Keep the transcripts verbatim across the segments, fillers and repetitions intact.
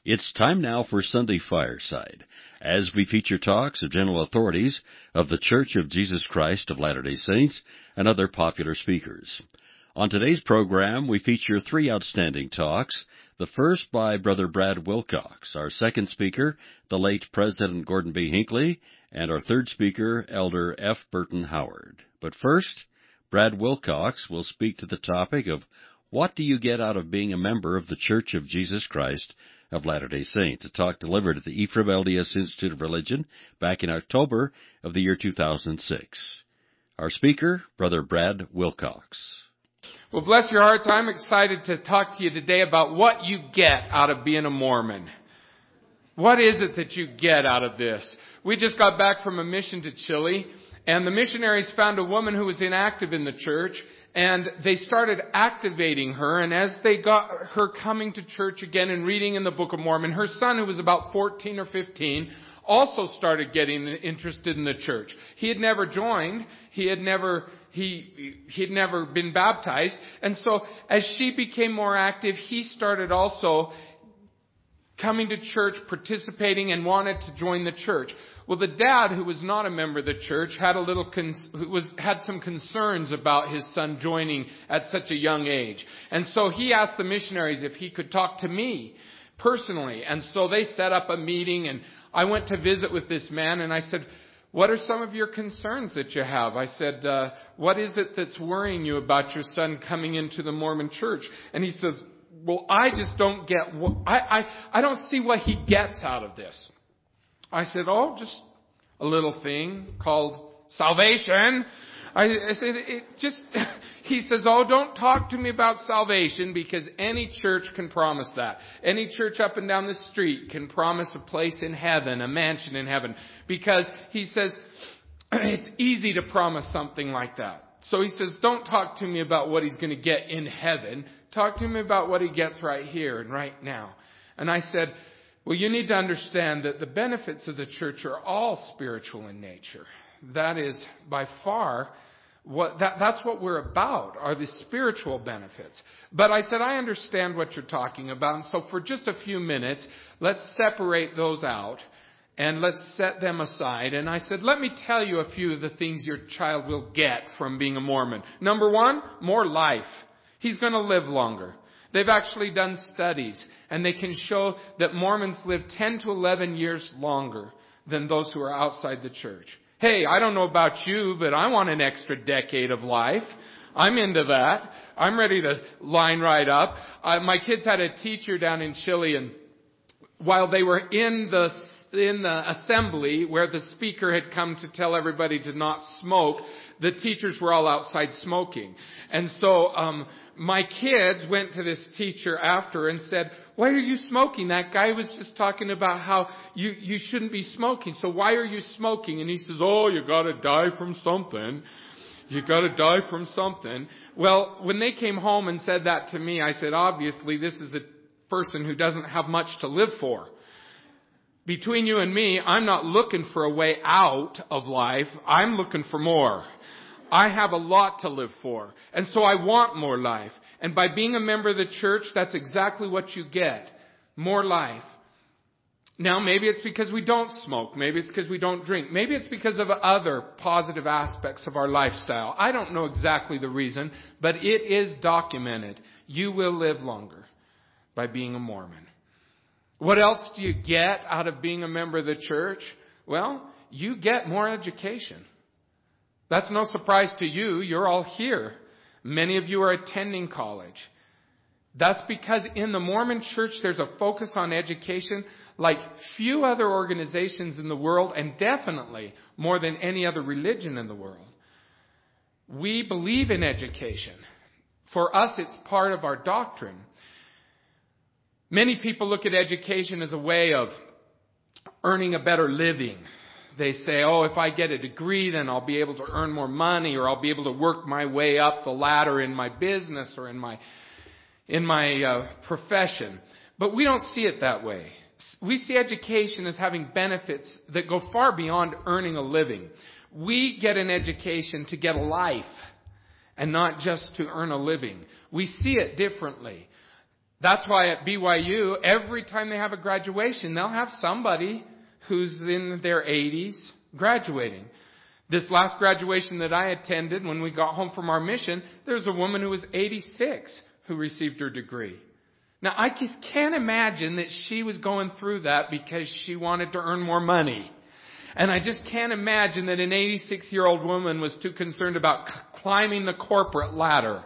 It's time now for Sunday Fireside, as we feature talks of general authorities of The Church of Jesus Christ of Latter-day Saints and other popular speakers. On today's program, we feature three outstanding talks. The first by Brother Brad Wilcox, our second speaker, the late President Gordon B. Hinckley, and our third speaker, Elder F. Burton Howard. But first, Brad Wilcox will speak to the topic of what do you get out of being a member of The Church of Jesus Christ of Latter-day Saints, a talk delivered at the Ephraim L D S Institute of Religion back in October of the year two thousand six. Our speaker, Brother Brad Wilcox. Well, bless your hearts, I'm excited to talk to you today about what you get out of being a Mormon. What is it that you get out of this? We just got back from a mission to Chile, and the missionaries found a woman who was inactive in the church, and they started activating her, and as they got her coming to church again and reading in the Book of Mormon, her son, who was about fourteen or fifteen, also started getting interested in the church. He had never joined. He had never, he, he had never been baptized. And so as she became more active, he started also coming to church, participating, and wanted to join the church. Well, the dad, who was not a member of the church, had a little cons- was had some concerns about his son joining at such a young age. And so he asked the missionaries if he could talk to me personally. And so they set up a meeting, and I went to visit with this man, and I said, "What are some of your concerns that you have?" I said, uh, "What is it that's worrying you about your son coming into the Mormon church?" And he says, "Well, I just don't get what, I, I, I don't see what he gets out of this." I said, "Oh, just a little thing called salvation." I, I said, it just, he says, "Oh, don't talk to me about salvation, because any church can promise that. Any church up and down the street can promise a place in heaven, a mansion in heaven." Because he says, it's easy to promise something like that. So he says, "Don't talk to me about what he's going to get in heaven. Talk to me about what he gets right here and right now." And I said, "Well, you need to understand that the benefits of the church are all spiritual in nature. That is by far what, that, that's what we're about, are the spiritual benefits. But I said, I understand what you're talking about. And so for just a few minutes, let's separate those out and let's set them aside." And I said, "Let me tell you a few of the things your child will get from being a Mormon. Number one, more life. He's going to live longer. They've actually done studies, and they can show that Mormons live ten to eleven years longer than those who are outside the church. Hey, I don't know about you, but I want an extra decade of life. I'm into that. I'm ready to line right up." Uh, my kids had a teacher down in Chile, and while they were in the in the assembly where the speaker had come to tell everybody to not smoke, the teachers were all outside smoking. And so um my kids went to this teacher after and said, "Why are you smoking? That guy was just talking about how you, you shouldn't be smoking. So why are you smoking?" And he says, "Oh, you gotta die from something. You gotta die from something." Well, when they came home and said that to me, I said, obviously this is a person who doesn't have much to live for. Between you and me, I'm not looking for a way out of life. I'm looking for more. I have a lot to live for. And so I want more life. And by being a member of the church, that's exactly what you get. More life. Now, maybe it's because we don't smoke. Maybe it's because we don't drink. Maybe it's because of other positive aspects of our lifestyle. I don't know exactly the reason, but it is documented. You will live longer by being a Mormon. What else do you get out of being a member of the church? Well, you get more education. That's no surprise to you. You're all here. Many of you are attending college. That's because in the Mormon church, there's a focus on education like few other organizations in the world, and definitely more than any other religion in the world. We believe in education. For us, it's part of our doctrine. Many people look at education as a way of earning a better living. They say, "Oh, if I get a degree, then I'll be able to earn more money, or I'll be able to work my way up the ladder in my business or in my in my uh, profession." But we don't see it that way. We see education as having benefits that go far beyond earning a living. We get an education to get a life and not just to earn a living. We see it differently. That's why at B Y U, every time they have a graduation, they'll have somebody who's in their eighties graduating. This last graduation that I attended, when we got home from our mission, there was a woman who was eighty-six who received her degree. Now, I just can't imagine that she was going through that because she wanted to earn more money. And I just can't imagine that an eighty-six-year-old woman was too concerned about c- climbing the corporate ladder.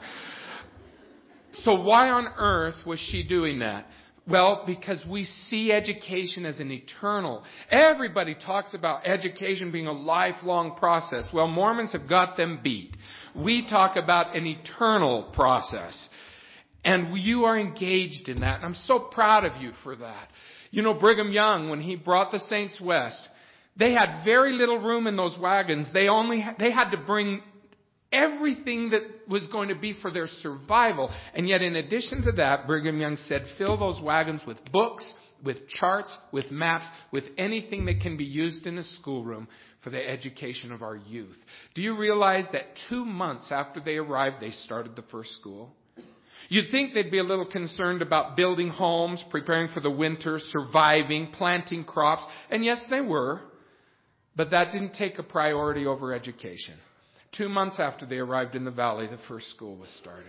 So why on earth was she doing that? Well, because we see education as an eternal. Everybody talks about education being a lifelong process. Well, Mormons have got them beat. We talk about an eternal process. And you are engaged in that. And I'm so proud of you for that. You know, Brigham Young, when he brought the Saints west, they had very little room in those wagons. They only, they had to bring everything that was going to be for their survival. And yet in addition to that, Brigham Young said, fill those wagons with books, with charts, with maps, with anything that can be used in a schoolroom for the education of our youth. Do you realize that two months after they arrived, they started the first school? You'd think they'd be a little concerned about building homes, preparing for the winter, surviving, planting crops. And yes, they were. But that didn't take a priority over education. Two months after they arrived in the valley, the first school was started.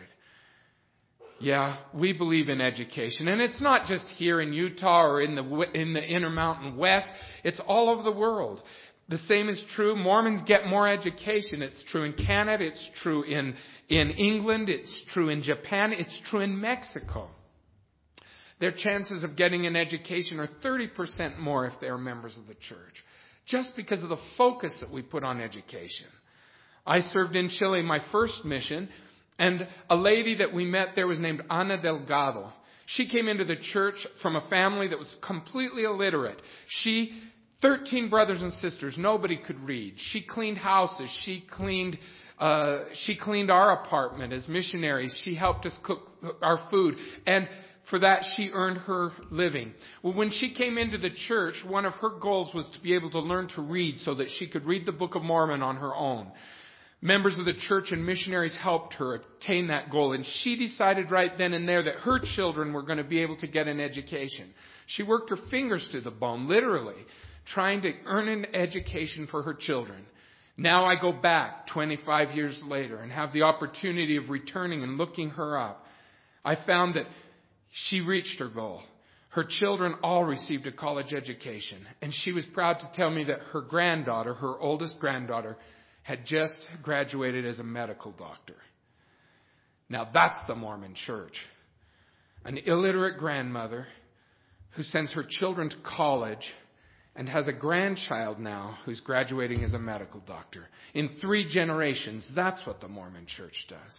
Yeah, we believe in education. And it's not just here in Utah or in the in the Intermountain West. It's all over the world. The same is true. Mormons get more education. It's true in Canada. It's true in, in England. It's true in Japan. It's true in Mexico. Their chances of getting an education are thirty percent more if they are members of the church. Just because of the focus that we put on education. I served in Chile, my first mission, and a lady that we met there was named Ana Delgado. She came into the church from a family that was completely illiterate. She, thirteen brothers and sisters, nobody could read. She cleaned houses. She cleaned, uh, she cleaned our apartment as missionaries. She helped us cook our food. And for that, she earned her living. Well, when she came into the church, one of her goals was to be able to learn to read so that she could read the Book of Mormon on her own. Members of the church and missionaries helped her attain that goal. And she decided right then and there that her children were going to be able to get an education. She worked her fingers to the bone, literally, trying to earn an education for her children. Now I go back twenty-five years later and have the opportunity of returning and looking her up. I found that she reached her goal. Her children all received a college education. And she was proud to tell me that her granddaughter, her oldest granddaughter, had just graduated as a medical doctor. Now that's the Mormon church. An illiterate grandmother who sends her children to college and has a grandchild now who's graduating as a medical doctor. In three generations, that's what the Mormon church does.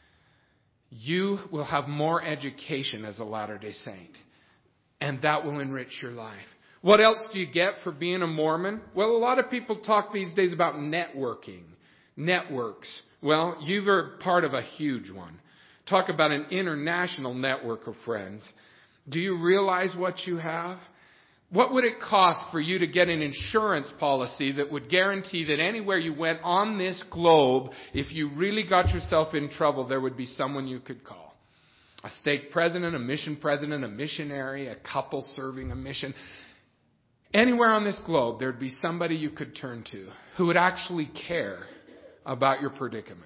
You will have more education as a Latter-day Saint, and that will enrich your life. What else do you get for being a Mormon? Well, a lot of people talk these days about networking, networks. Well, you are part of a huge one. Talk about an international network of friends. Do you realize what you have? What would it cost for you to get an insurance policy that would guarantee that anywhere you went on this globe, if you really got yourself in trouble, there would be someone you could call? A stake president, a mission president, a missionary, a couple serving a mission. Anywhere on this globe, there would be somebody you could turn to who would actually care about your predicament.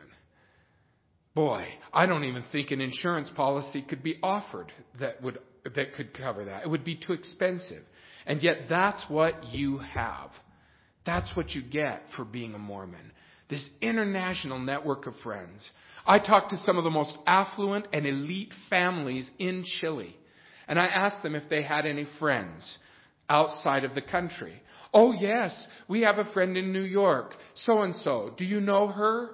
Boy, I don't even think an insurance policy could be offered that would that could cover that. It would be too expensive. And yet that's what you have. That's what you get for being a Mormon. This international network of friends. I talked to some of the most affluent and elite families in Chile. And I asked them if they had any friends outside of the country. Oh yes, we have a friend in New York. So-and-so. Do you know her?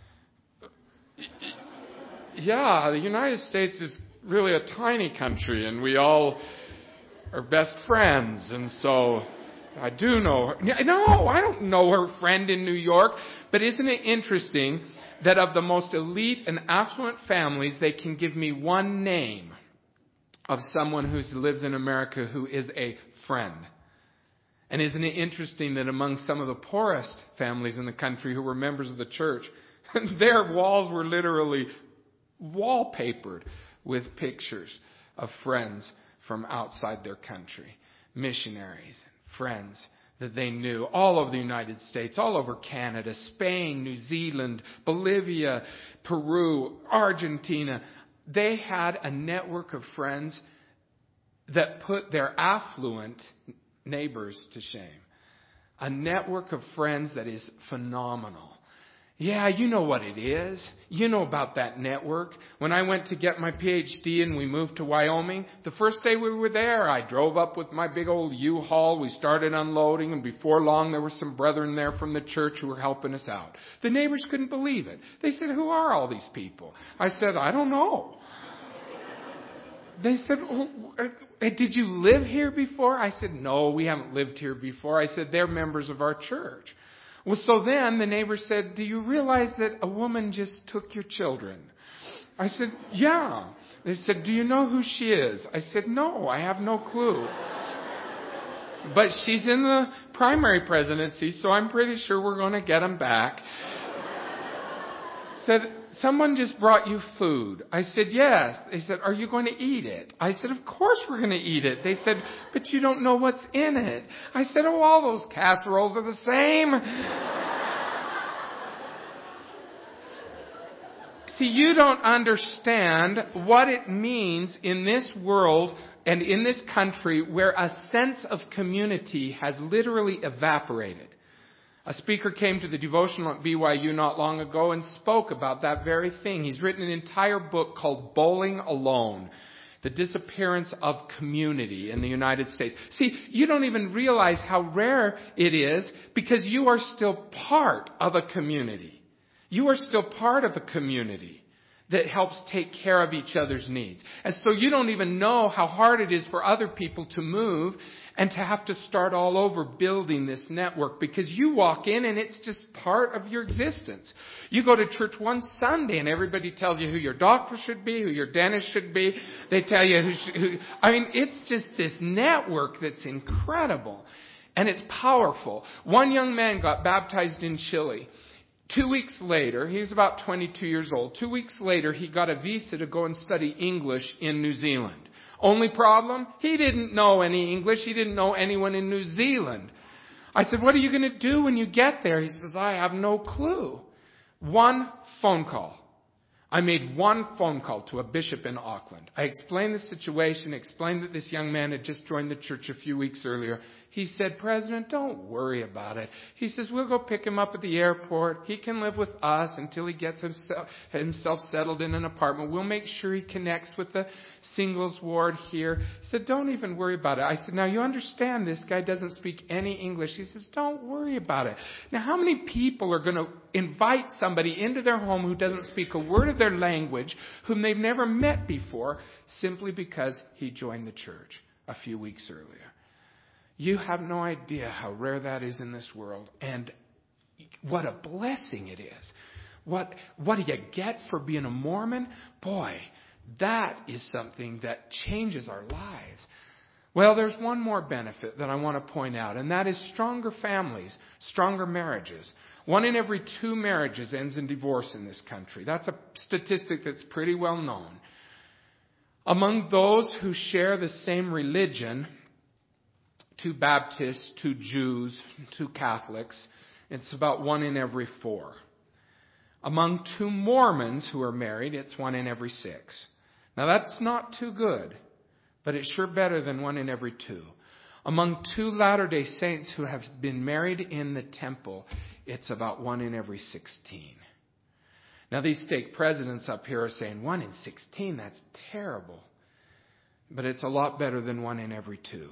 Yeah, the United States is really a tiny country and we all are best friends, and so I do know her. No, I don't know her friend in New York. But isn't it interesting that of the most elite and affluent families, they can give me one name of someone who lives in America who is a friend? And isn't it interesting that among some of the poorest families in the country who were members of the church, their walls were literally wallpapered with pictures of friends from outside their country. Missionaries, friends that they knew all over the United States, all over Canada, Spain, New Zealand, Bolivia, Peru, Argentina. They had a network of friends that put their affluent neighbors to shame. A network of friends that is phenomenal. Yeah, you know what it is. You know about that network. When I went to get my P H D and we moved to Wyoming, the first day we were there, I drove up with my big old U-Haul. We started unloading, and before long there were some brethren there from the church who were helping us out. The neighbors couldn't believe it. They said, "Who are all these people?" I said, "I don't know." They said, "Oh, did you live here before?" I said, "No, we haven't lived here before." I said, "They're members of our church." Well, so then the neighbor said, "Do you realize that a woman just took your children?" I said, "Yeah." They said, "Do you know who she is?" I said, "No, I have no clue. But she's in the primary presidency, so I'm pretty sure we're going to get them back." Said, "Someone just brought you food." I said, "Yes." They said, "Are you going to eat it?" I said, "Of course we're going to eat it." They said, "But you don't know what's in it." I said, "Oh, all those casseroles are the same." See, you don't understand what it means in this world and in this country where a sense of community has literally evaporated. A speaker came to the devotional at B Y U not long ago and spoke about that very thing. He's written an entire book called Bowling Alone, The Disappearance of Community in the United States. See, you don't even realize how rare it is because you are still part of a community. You are still part of a community that helps take care of each other's needs. And so you don't even know how hard it is for other people to move and to have to start all over building this network, because you walk in and it's just part of your existence. You go to church one Sunday and everybody tells you who your doctor should be, who your dentist should be. They tell you who, should, who I mean, it's just this network that's incredible and it's powerful. One young man got baptized in Chile. Two weeks later, he was about twenty-two years old. Two weeks later, he got a visa to go and study English in New Zealand. Only problem? He didn't know any English. He didn't know anyone in New Zealand. I said, "What are you going to do when you get there?" He says, "I have no clue." One phone call. I made one phone call to a bishop in Auckland. I explained the situation, explained that this young man had just joined the church a few weeks earlier. He said, "President, don't worry about it." He says, "We'll go pick him up at the airport. He can live with us until he gets himself, himself settled in an apartment. We'll make sure he connects with the singles ward here." He said, "Don't even worry about it." I said, "Now you understand this guy doesn't speak any English." He says, "Don't worry about it." Now how many people are going to invite somebody into their home who doesn't speak a word of their language, whom they've never met before, simply because he joined the church a few weeks earlier? You have no idea how rare that is in this world, and what a blessing it is. What, what do you get for being a Mormon? Boy, that is something that changes our lives. Well, there's one more benefit that I want to point out, and that is stronger families, stronger marriages. One in every two marriages ends in divorce in this country. That's a statistic that's pretty well known. Among those who share the same religion, two Baptists, two Jews, two Catholics, it's about one in every four. Among two Mormons who are married, it's one in every six. Now that's not too good, but it's sure better than one in every two. Among two Latter-day Saints who have been married in the temple, it's about one in every sixteen. Now these stake presidents up here are saying, one in sixteen, that's terrible. But it's a lot better than one in every two.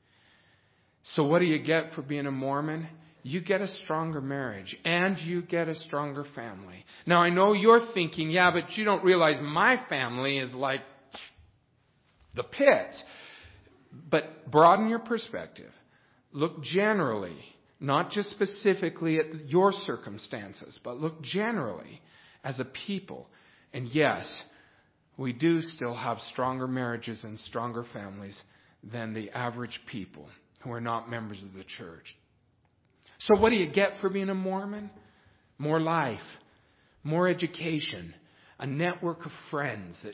So what do you get for being a Mormon? You get a stronger marriage, and you get a stronger family. Now I know you're thinking, yeah, but you don't realize my family is like the pits. But broaden your perspective. Look generally, not just specifically at your circumstances, but look generally as a people. And yes, we do still have stronger marriages and stronger families than the average people who are not members of the church. So what do you get for being a Mormon? More life, more education, a network of friends that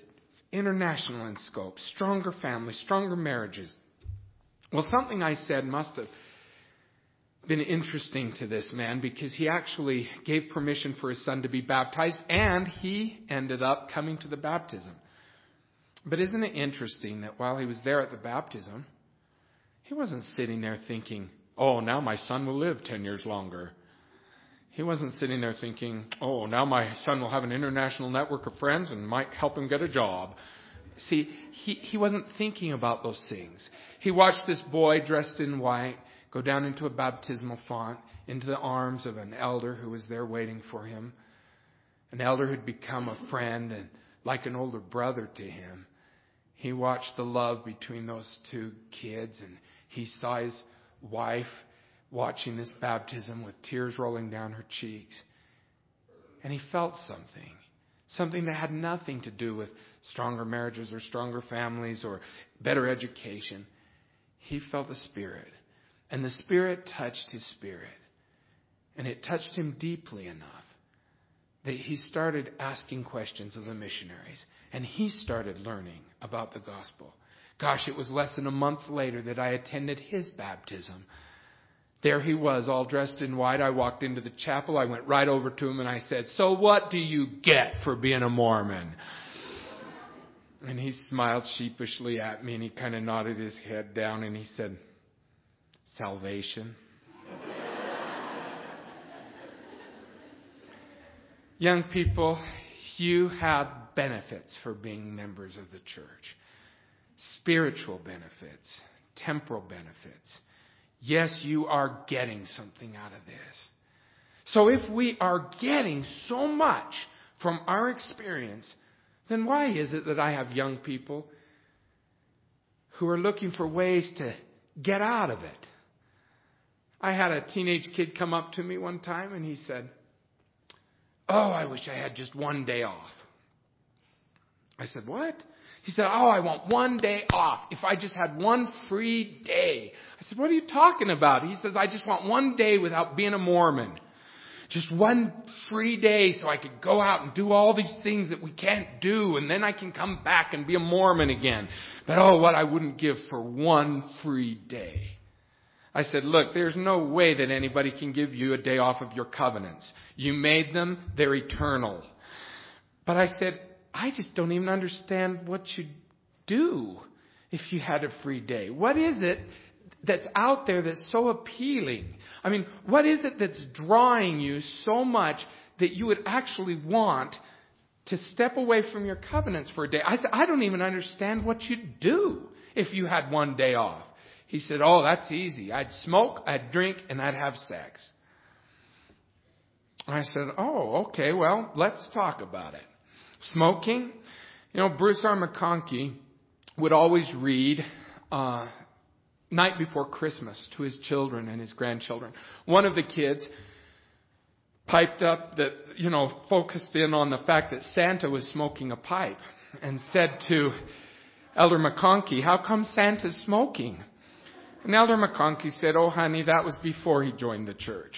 international in scope, stronger families, stronger marriages. Well, something I said must have been interesting to this man, because he actually gave permission for his son to be baptized, and he ended up coming to the baptism. But isn't it interesting that while he was there at the baptism, he wasn't sitting there thinking, oh, now my son will live ten years longer. He wasn't sitting there thinking, oh, now my son will have an international network of friends and might help him get a job. See, he, he wasn't thinking about those things. He watched this boy dressed in white go down into a baptismal font, into the arms of an elder who was there waiting for him. An elder who'd become a friend and like an older brother to him. He watched the love between those two kids, and he saw his wife watching this baptism with tears rolling down her cheeks. And he felt something. Something that had nothing to do with stronger marriages or stronger families or better education. He felt the Spirit. And the Spirit touched his spirit. And it touched him deeply enough that he started asking questions of the missionaries. And he started learning about the gospel. Gosh, it was less than a month later that I attended his baptism. There he was, all dressed in white. I walked into the chapel. I went right over to him and I said, so what do you get for being a Mormon? And he smiled sheepishly at me and he kind of nodded his head down and he said, salvation. Young people, you have benefits for being members of the church. Spiritual benefits, temporal benefits. Yes, you are getting something out of this. So if we are getting so much from our experience, then why is it that I have young people who are looking for ways to get out of it? I had a teenage kid come up to me one time and he said, oh, I wish I had just one day off. I said, what? He said, oh, I want one day off. If I just had one free day. I said, what are you talking about? He says, I just want one day without being a Mormon. Just one free day so I could go out and do all these things that we can't do. And then I can come back and be a Mormon again. But oh, what I wouldn't give for one free day. I said, look, there's no way that anybody can give you a day off of your covenants. You made them, they're eternal. But I said, I just don't even understand what you'd do if you had a free day. What is it that's out there that's so appealing? I mean, what is it that's drawing you so much that you would actually want to step away from your covenants for a day? I said, I don't even understand what you'd do if you had one day off. He said, oh, that's easy. I'd smoke, I'd drink, and I'd have sex. I said, oh, okay, well, let's talk about it. Smoking. You know, Bruce R. McConkie would always read uh, night before Christmas to his children and his grandchildren. One of the kids piped up that, you know, focused in on the fact that Santa was smoking a pipe and said to Elder McConkie, how come Santa's smoking? And Elder McConkie said, oh, honey, that was before he joined the church.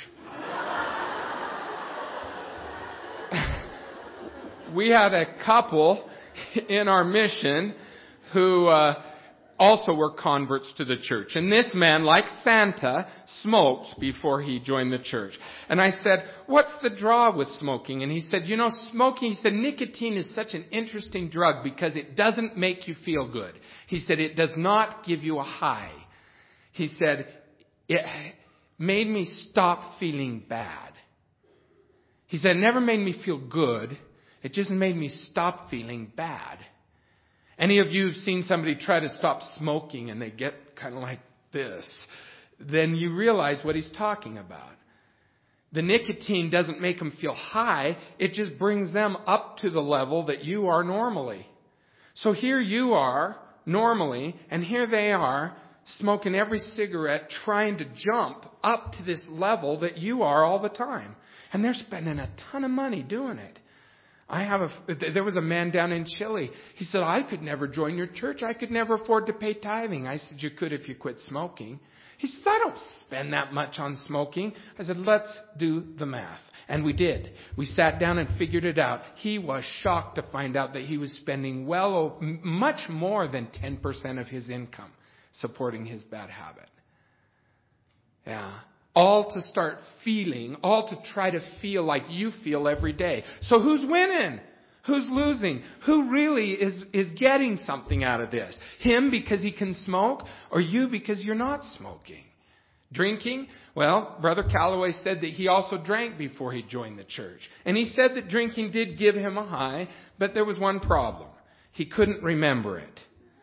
We had a couple in our mission who uh, also were converts to the church. And this man, like Santa, smoked before he joined the church. And I said, what's the draw with smoking? And he said, you know, smoking, he said, nicotine is such an interesting drug because it doesn't make you feel good. He said, it does not give you a high. He said, it made me stop feeling bad. He said, it never made me feel good. It just made me stop feeling bad. Any of you have seen somebody try to stop smoking and they get kind of like this, then you realize what he's talking about. The nicotine doesn't make them feel high. It just brings them up to the level that you are normally. So here you are normally, and here they are smoking every cigarette, trying to jump up to this level that you are all the time. And they're spending a ton of money doing it. I have a, there was a man down in Chile. He said, I could never join your church. I could never afford to pay tithing. I said, you could if you quit smoking. He says, I don't spend that much on smoking. I said, let's do the math. And we did. We sat down and figured it out. He was shocked to find out that he was spending well, much more than ten percent of his income supporting his bad habit. Yeah. All to start feeling, all to try to feel like you feel every day. So who's winning? Who's losing? Who really is, is getting something out of this? Him because he can smoke, or you because you're not smoking? Drinking? Well, Brother Calloway said that he also drank before he joined the church. And he said that drinking did give him a high, but there was one problem. He couldn't remember it.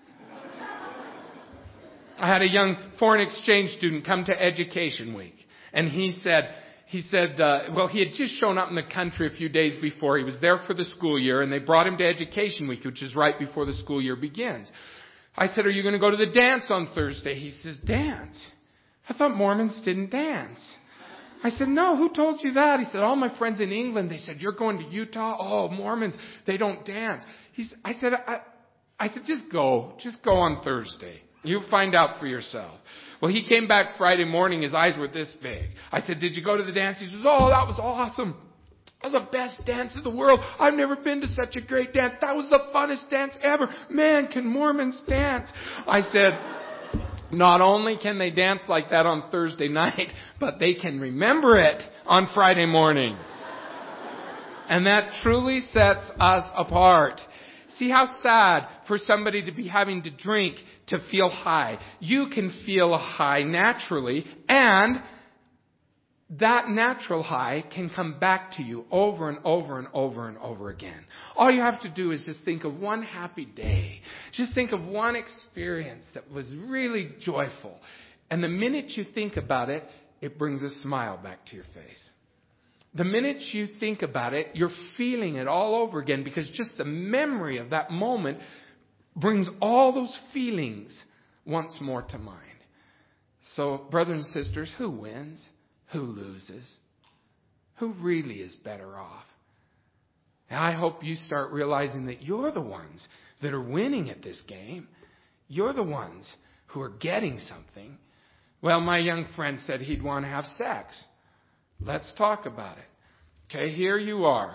I had a young foreign exchange student come to Education Week. And he said, he said, uh, well, he had just shown up in the country a few days before. He was there for the school year, and they brought him to Education Week, which is right before the school year begins. I said, are you going to go to the dance on Thursday? He says, dance? I thought Mormons didn't dance. I said, no, who told you that? He said, all my friends in England, they said, you're going to Utah? Oh, Mormons, they don't dance. He said, I said, I, I said, just go. Just go on Thursday. You find out for yourself. Well, he came back Friday morning. His eyes were this big. I said, did you go to the dance? He says, oh, that was awesome. That was the best dance in the world. I've never been to such a great dance. That was the funnest dance ever. Man, can Mormons dance? I said, not only can they dance like that on Thursday night, but they can remember it on Friday morning. And that truly sets us apart. See how sad for somebody to be having to drink to feel high. You can feel a high naturally, and that natural high can come back to you over and over and over and over again. All you have to do is just think of one happy day. Just think of one experience that was really joyful. And the minute you think about it, it brings a smile back to your face. The minute you think about it, you're feeling it all over again, because just the memory of that moment brings all those feelings once more to mind. So, brothers and sisters, who wins? Who loses? Who really is better off? And I hope you start realizing that you're the ones that are winning at this game. You're the ones who are getting something. Well, my young friend said he'd want to have sex. Let's talk about it. Okay, here you are.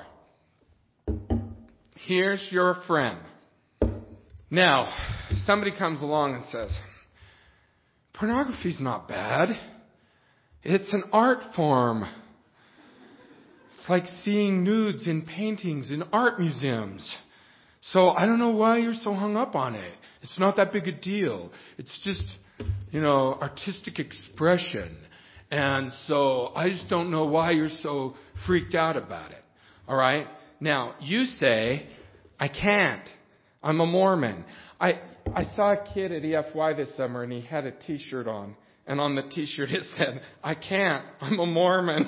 Here's your friend. Now, somebody comes along and says, pornography's not bad. It's an art form. It's like seeing nudes in paintings in art museums. So I don't know why you're so hung up on it. It's not that big a deal. It's just, you know, artistic expression. And so I just don't know why you're so freaked out about it. All right? Now, you say, I can't. I'm a Mormon. I I saw a kid at E F Y this summer, and he had a T-shirt on. And on the T-shirt it said, I can't. I'm a Mormon.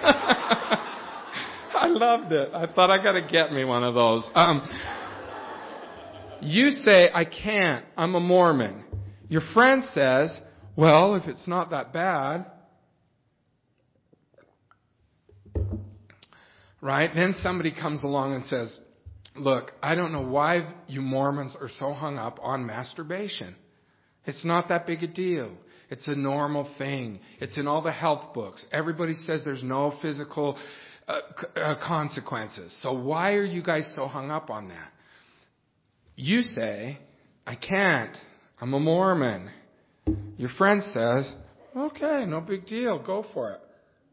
I loved it. I thought, I got to get me one of those. Um, you say, I can't. I'm a Mormon. Your friend says, well, if it's not that bad. Right? Then somebody comes along and says, look, I don't know why you Mormons are so hung up on masturbation. It's not that big a deal. It's a normal thing. It's in all the health books. Everybody says there's no physical uh, uh, consequences. So why are you guys so hung up on that? You say, I can't. I'm a Mormon. Your friend says, okay, no big deal. Go for it.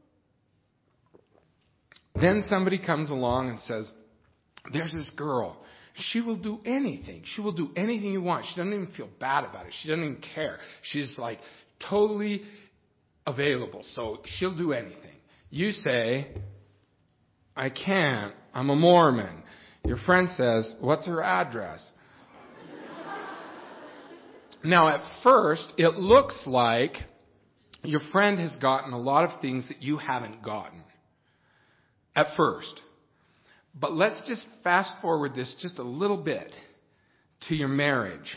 Then somebody comes along and says, there's this girl. She will do anything. She will do anything you want. She doesn't even feel bad about it. She doesn't even care. She's like totally available. So she'll do anything. You say, I can't. I'm a Mormon. Your friend says, what's her address? Now, at first, it looks like your friend has gotten a lot of things that you haven't gotten. At first. But let's just fast forward this just a little bit to your marriage.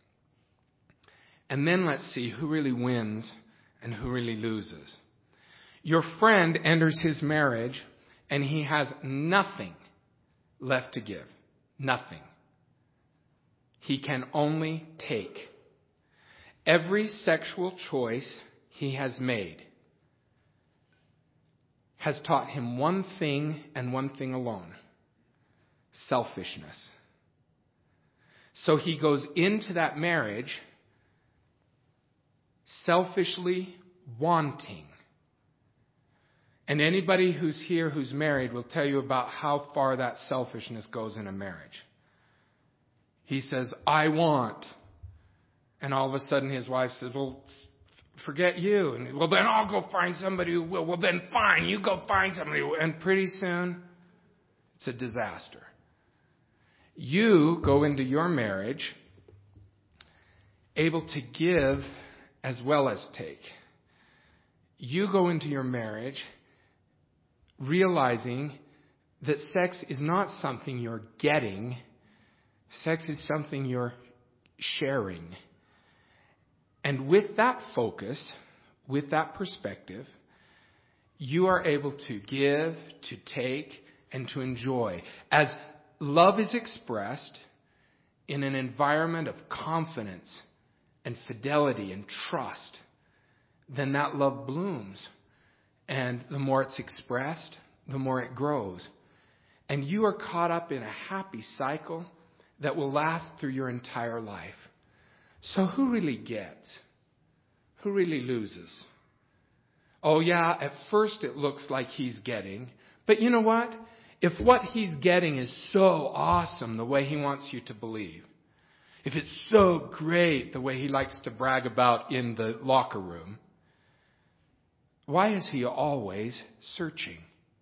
And then let's see who really wins and who really loses. Your friend enters his marriage and he has nothing left to give. Nothing. He can only take. Every sexual choice he has made has taught him one thing and one thing alone: selfishness. So he goes into that marriage selfishly wanting. And anybody who's here who's married will tell you about how far that selfishness goes in a marriage. He says, I want. And all of a sudden his wife says, well, forget you. And, well, then I'll go find somebody who will. Well, then fine, you go find somebody who will. And pretty soon, it's a disaster. You go into your marriage able to give as well as take. You go into your marriage realizing that sex is not something you're getting. Sex is something you're sharing. And with that focus, with that perspective, you are able to give, to take, and to enjoy. As love is expressed in an environment of confidence and fidelity and trust, then that love blooms. And the more it's expressed, the more it grows. And you are caught up in a happy cycle that will last through your entire life. So who really gets? Who really loses? Oh yeah, at first it looks like he's getting. But you know what? If what he's getting is so awesome the way he wants you to believe, if it's so great the way he likes to brag about in the locker room, why is he always searching?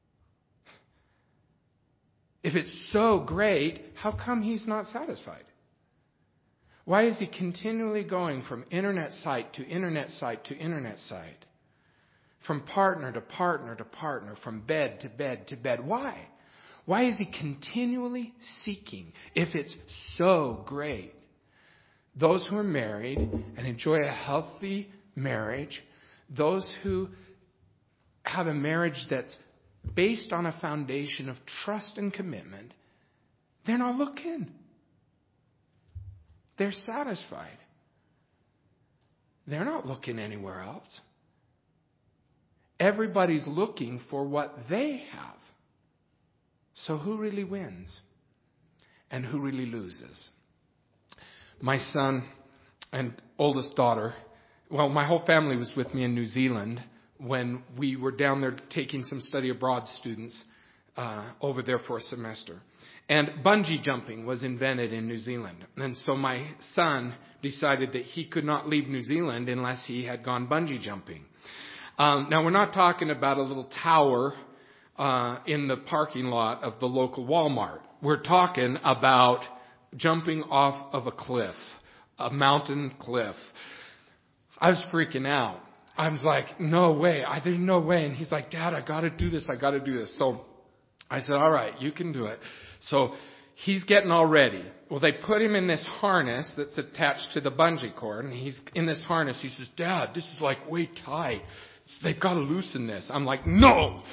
If it's so great, how come he's not satisfied? Why is he continually going from internet site to internet site to internet site? From partner to partner to partner, from bed to bed to bed. Why? Why is he continually seeking if it's so great? Those who are married and enjoy a healthy marriage, those who have a marriage that's based on a foundation of trust and commitment, they're not looking. They're satisfied. They're not looking anywhere else. Everybody's looking for what they have. So who really wins? And who really loses? My son and oldest daughter, well, my whole family was with me in New Zealand when we were down there taking some study abroad students uh, over there for a semester. And bungee jumping was invented in New Zealand. And so my son decided that he could not leave New Zealand unless he had gone bungee jumping. Um, now, we're not talking about a little tower uh, in the parking lot of the local Walmart. We're talking about jumping off of a cliff, a mountain cliff. I was freaking out. I was like, no way. I, there's no way. And he's like, Dad, I got to do this. I got to do this. So I said, all right, you can do it. So he's getting all ready. Well, they put him in this harness that's attached to the bungee cord. And he's in this harness. He says, Dad, this is like way tight. They've got to loosen this. I'm like, no.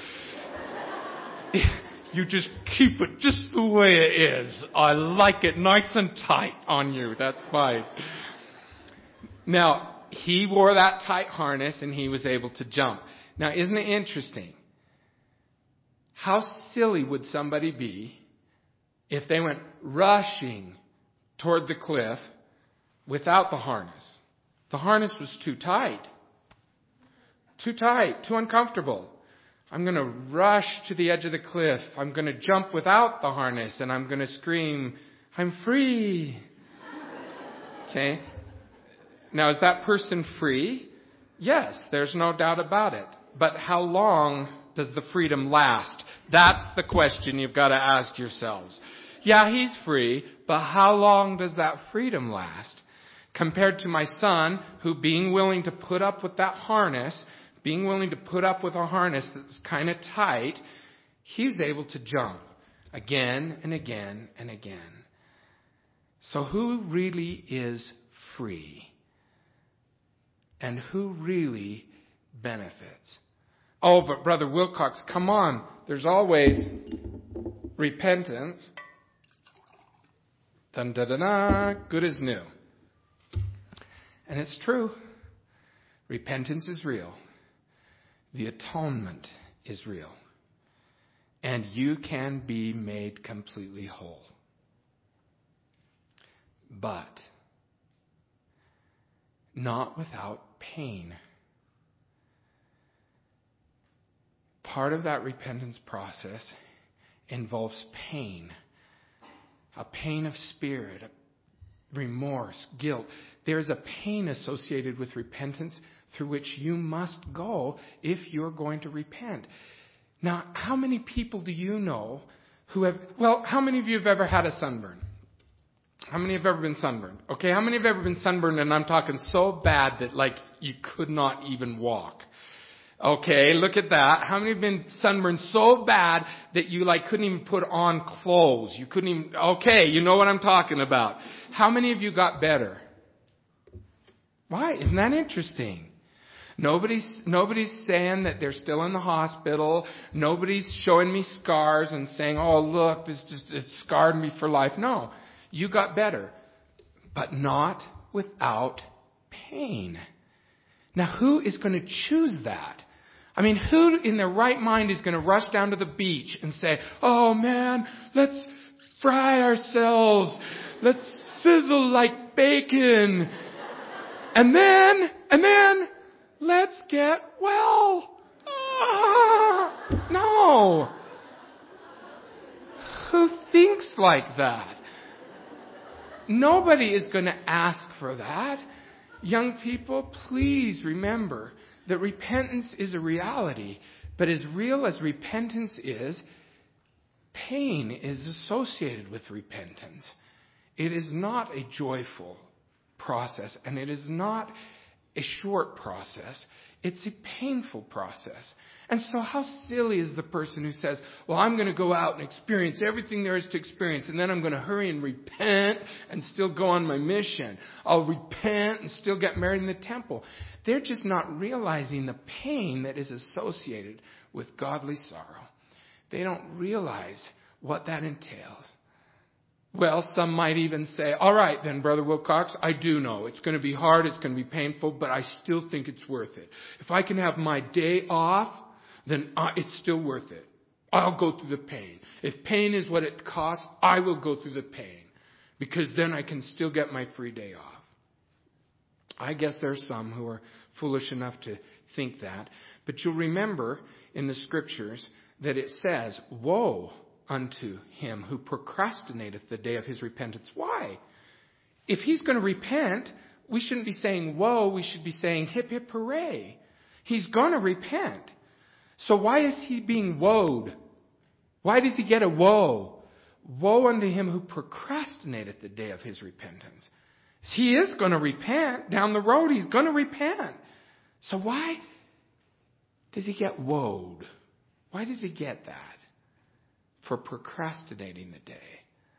You just keep it just the way it is. I like it nice and tight on you. That's fine. Now, he wore that tight harness and he was able to jump. Now, isn't it interesting? How silly would somebody be if they went rushing toward the cliff without the harness? The harness was too tight. Too tight, too uncomfortable. I'm going to rush to the edge of the cliff. I'm going to jump without the harness and I'm going to scream, I'm free. Okay? Now, is that person free? Yes, there's no doubt about it. But how long does the freedom last? That's the question you've got to ask yourselves. Yeah, he's free, but how long does that freedom last? Compared to my son, who being willing to put up with that harness, being willing to put up with a harness that's kind of tight, he's able to jump again and again and again. So who really is free? And who really benefits? Oh, but Brother Wilcox, come on. There's always repentance, dun da da da, good as new. And it's true. Repentance is real. The atonement is real. And you can be made completely whole. But not without pain. Part of that repentance process involves pain. A pain of spirit, a remorse, guilt. There's a pain associated with repentance through which you must go if you're going to repent. Now, how many people do you know who have, well, how many of you have ever had a sunburn? How many have ever been sunburned? Okay, how many have ever been sunburned, and I'm talking so bad that, like, you could not even walk? Okay, look at that. How many have been sunburned so bad that you, like, couldn't even put on clothes? You couldn't even, okay, you know what I'm talking about. How many of you got better? Why? Isn't that interesting? Nobody's, nobody's saying that they're still in the hospital. Nobody's showing me scars and saying, oh, look, this just, it scarred me for life. No. You got better. But not without pain. Now, who is going to choose that? I mean, who in their right mind is going to rush down to the beach and say, oh man, let's fry ourselves. Let's sizzle like bacon. And then, and then, let's get well. Ah, no. Who thinks like that? Nobody is going to ask for that. Young people, please remember that repentance is a reality. But as real as repentance is, pain is associated with repentance. It is not a joyful process, and it is not a short process. It's a painful process. And so how silly is the person who says, well, I'm going to go out and experience everything there is to experience, and then I'm going to hurry and repent and still go on my mission. I'll repent and still get married in the temple. They're just not realizing the pain that is associated with godly sorrow. They don't realize what that entails. Well, some might even say, all right then, Brother Wilcox, I do know. It's going to be hard, it's going to be painful, but I still think it's worth it. If I can have my day off, then uh, it's still worth it. I'll go through the pain. If pain is what it costs, I will go through the pain. Because then I can still get my free day off. I guess there's some who are foolish enough to think that. But you'll remember in the scriptures that it says, woe unto him who procrastinateth the day of his repentance. Why? If he's going to repent, we shouldn't be saying woe, we should be saying hip hip hooray. He's going to repent. So why is he being woed? Why does he get a woe? Woe unto him who procrastinateth the day of his repentance. He is going to repent. Down the road, he's going to repent. So why does he get woed? Why does he get that? For procrastinating the day.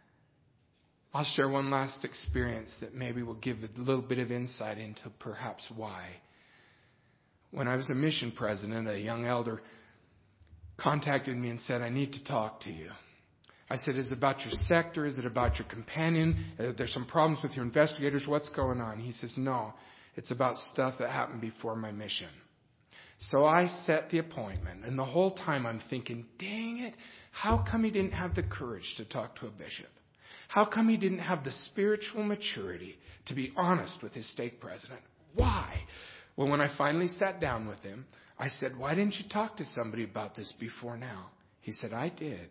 I'll share one last experience that maybe will give a little bit of insight into perhaps why. When I was a mission president, a young elder contacted me and said, I need to talk to you. I said, is it about your sector? Is it about your companion? Uh, there's some problems with your investigators. What's going on? He says, no, it's about stuff that happened before my mission. So I set the appointment, and the whole time I'm thinking, dang it, how come he didn't have the courage to talk to a bishop? How come he didn't have the spiritual maturity to be honest with his stake president? Why? Well, when I finally sat down with him, I said, why didn't you talk to somebody about this before now? He said, I did.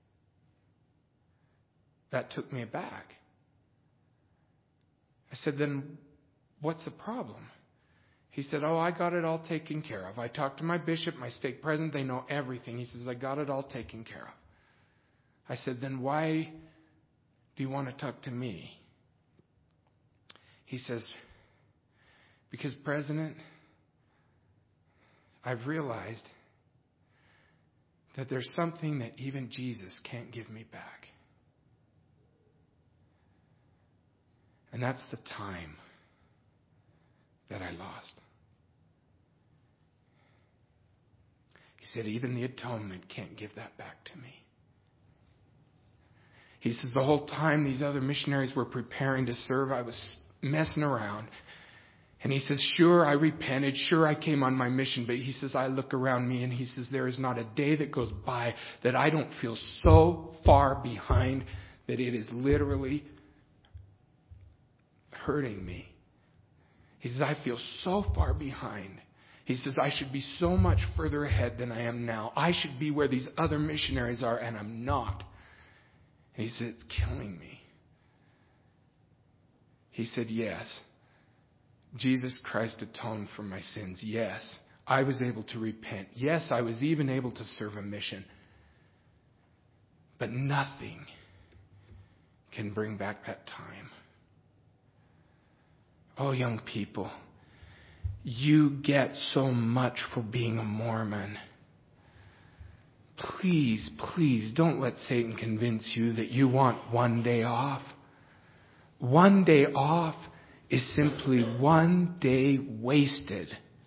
That took me aback. I said, then what's the problem? He said, oh, I got it all taken care of. I talked to my bishop, my stake president, they know everything. He says, I got it all taken care of. I said, then why do you want to talk to me? He says, because, President, I've realized that there's something that even Jesus can't give me back. And that's the time that I lost. He said, even the atonement can't give that back to me. He says, the whole time these other missionaries were preparing to serve, I was messing around. And he says, sure, I repented. Sure, I came on my mission. But he says, I look around me and he says, there is not a day that goes by that I don't feel so far behind that it is literally hurting me. He says, I feel so far behind. He says, I should be so much further ahead than I am now. I should be where these other missionaries are, and I'm not. And he said, it's killing me. He said, yes, Jesus Christ atoned for my sins. Yes, I was able to repent. Yes, I was even able to serve a mission. But nothing can bring back that time. Oh, young people, you get so much for being a Mormon. Please, please don't let Satan convince you that you want one day off. One day off is simply one day wasted.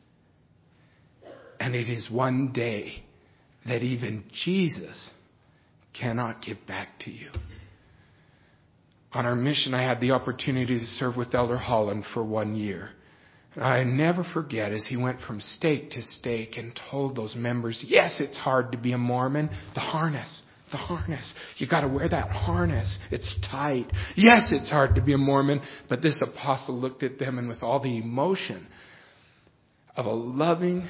And it is one day that even Jesus cannot give back to you. On our mission, I had the opportunity to serve with Elder Holland for one year. I never forget as he went from stake to stake and told those members, yes, it's hard to be a Mormon. The harness, the harness. You got to wear that harness. It's tight. Yes, it's hard to be a Mormon. But this apostle looked at them and with all the emotion of a loving,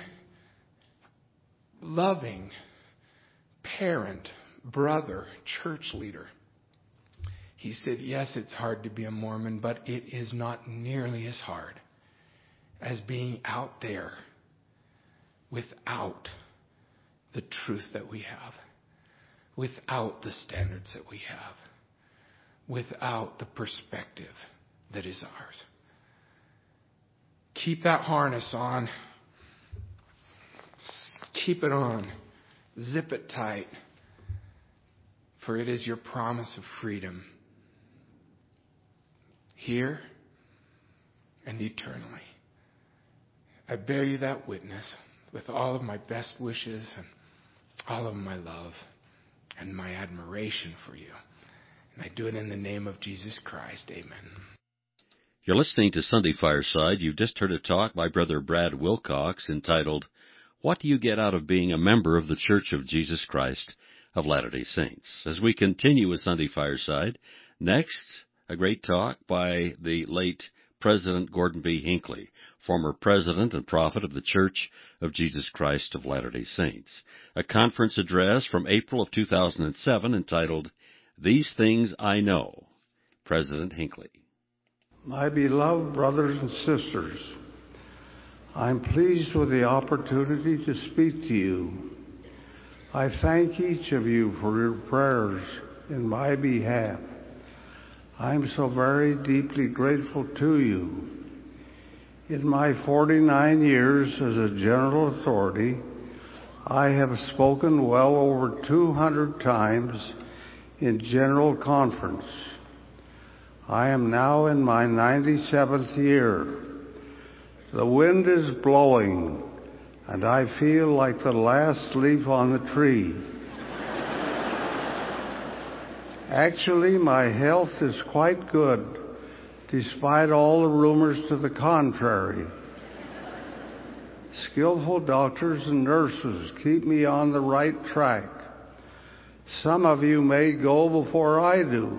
loving parent, brother, church leader, he said, yes, it's hard to be a Mormon, but it is not nearly as hard as being out there without the truth that we have, without the standards that we have, without the perspective that is ours. Keep that harness on. Keep it on. Zip it tight. For it is your promise of freedom. Here and eternally. I bear you that witness with all of my best wishes and all of my love and my admiration for you. And I do it in the name of Jesus Christ. Amen. You're listening to Sunday Fireside. You've just heard a talk by Brother Brad Wilcox entitled, What Do You Get Out of Being a Member of the Church of Jesus Christ of Latter-day Saints? As we continue with Sunday Fireside, next, a great talk by the late President Gordon B. Hinckley, former president and prophet of the Church of Jesus Christ of Latter-day Saints. A conference address from April of two thousand seven entitled, These Things I Know. President Hinckley. My beloved brothers and sisters, I'm pleased with the opportunity to speak to you. I thank each of you for your prayers in my behalf. I'm so very deeply grateful to you. In my forty-nine years as a general authority, I have spoken well over two hundred times in general conference. I am now in my ninety-seventh year. The wind is blowing, and I feel like the last leaf on the tree. Actually, my health is quite good, despite all the rumors to the contrary. Skillful doctors and nurses keep me on the right track. Some of you may go before I do.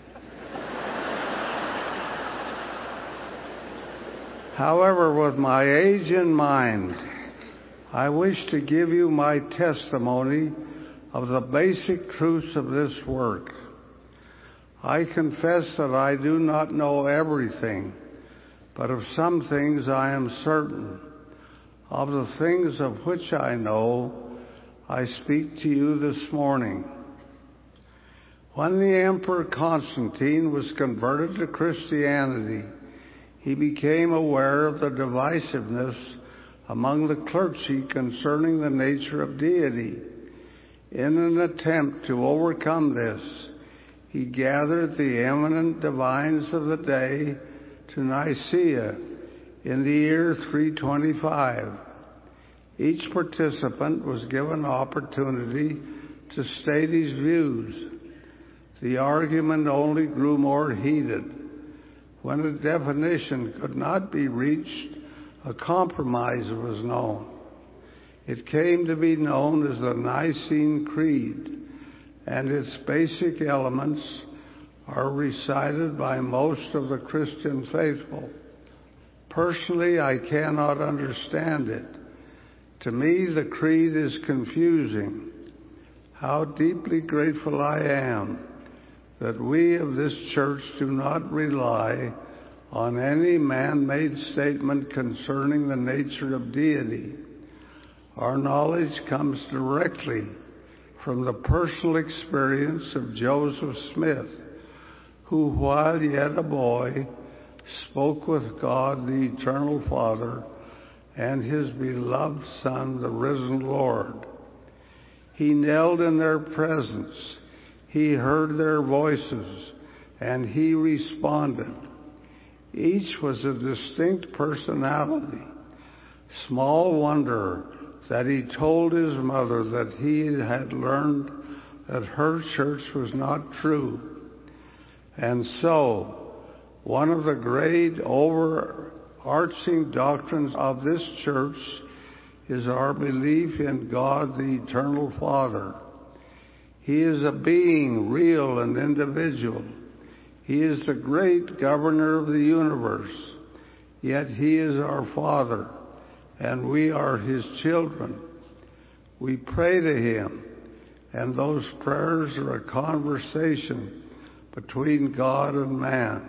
However, with my age in mind, I wish to give you my testimony of the basic truths of this work. I confess that I do not know everything, but of some things I am certain. Of the things of which I know, I speak to you this morning. When the Emperor Constantine was converted to Christianity, he became aware of the divisiveness among the clergy concerning the nature of deity. In an attempt to overcome this, he gathered the eminent divines of the day to Nicaea in the year three twenty-five. Each participant was given opportunity to state his views. The argument only grew more heated. When a definition could not be reached, a compromise was known. It came to be known as the Nicene Creed, and its basic elements are recited by most of the Christian faithful. Personally, I cannot understand it. To me, the creed is confusing. How deeply grateful I am that we of this church do not rely on any man-made statement concerning the nature of deity. Our knowledge comes directly from the personal experience of Joseph Smith, who, while yet a boy, spoke with God, the Eternal Father, and His beloved Son, the risen Lord. He knelt in their presence. He heard their voices, and He responded. Each was a distinct personality. Small wonder that He told His mother that He had learned that her church was not true. And so, one of the great overarching doctrines of this church is our belief in God, the Eternal Father. He is a being, real and individual. He is the great governor of the universe. Yet He is our Father, and we are His children. We pray to Him, and those prayers are a conversation between God and man.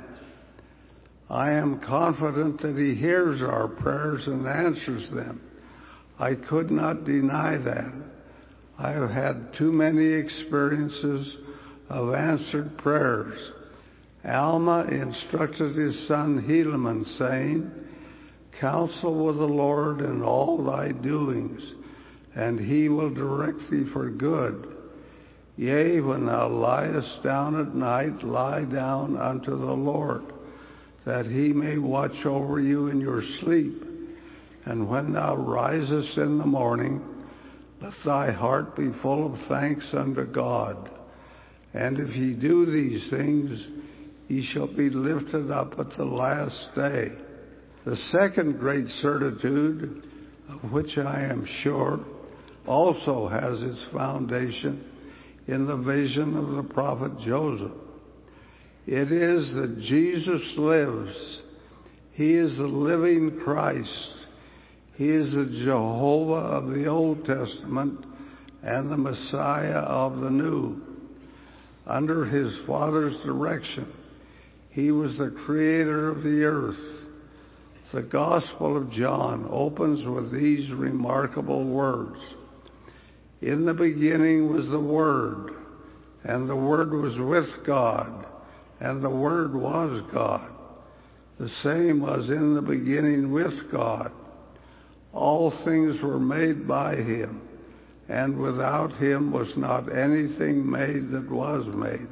I am confident that He hears our prayers and answers them. I could not deny that. I have had too many experiences of answered prayers. Alma instructed his son Helaman, saying, "Counsel with the Lord in all thy doings, and He will direct thee for good. Yea, when thou liest down at night, lie down unto the Lord, that He may watch over you in your sleep. And when thou risest in the morning, let thy heart be full of thanks unto God. And if ye do these things, ye shall be lifted up at the last day." The second great certitude, of which I am sure, also has its foundation in the vision of the prophet Joseph. It is that Jesus lives. He is the living Christ. He is the Jehovah of the Old Testament and the Messiah of the New. Under His Father's direction, He was the creator of the earth. The Gospel of John opens with these remarkable words. "In the beginning was the Word, and the Word was with God, and the Word was God. The same was in the beginning with God. All things were made by Him, and without Him was not anything made that was made."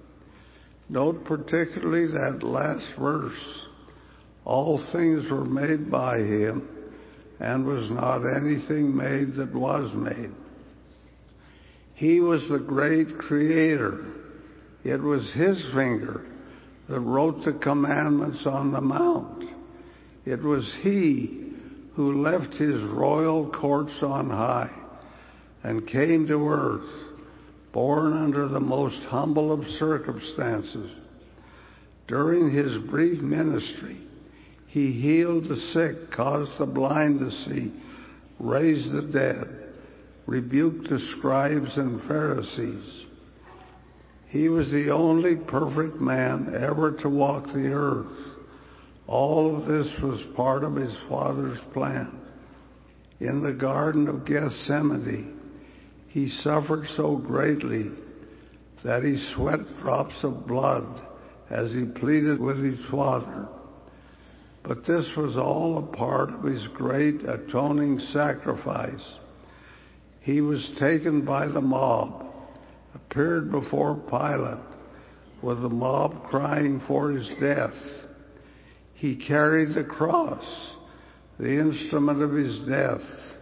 Note particularly that last verse. All things were made by Him, and was not anything made that was made. He was the great creator. It was His finger that wrote the commandments on the mount. It was He who left His royal courts on high and came to earth, born under the most humble of circumstances. During His brief ministry, He healed the sick, caused the blind to see, raised the dead, rebuked the scribes and Pharisees. He was the only perfect man ever to walk the earth. All of this was part of His Father's plan. In the Garden of Gethsemane, He suffered so greatly that He sweat drops of blood as He pleaded with His Father. But this was all a part of His great atoning sacrifice. He was taken by the mob, appeared before Pilate, with the mob crying for His death. He carried the cross, the instrument of His death.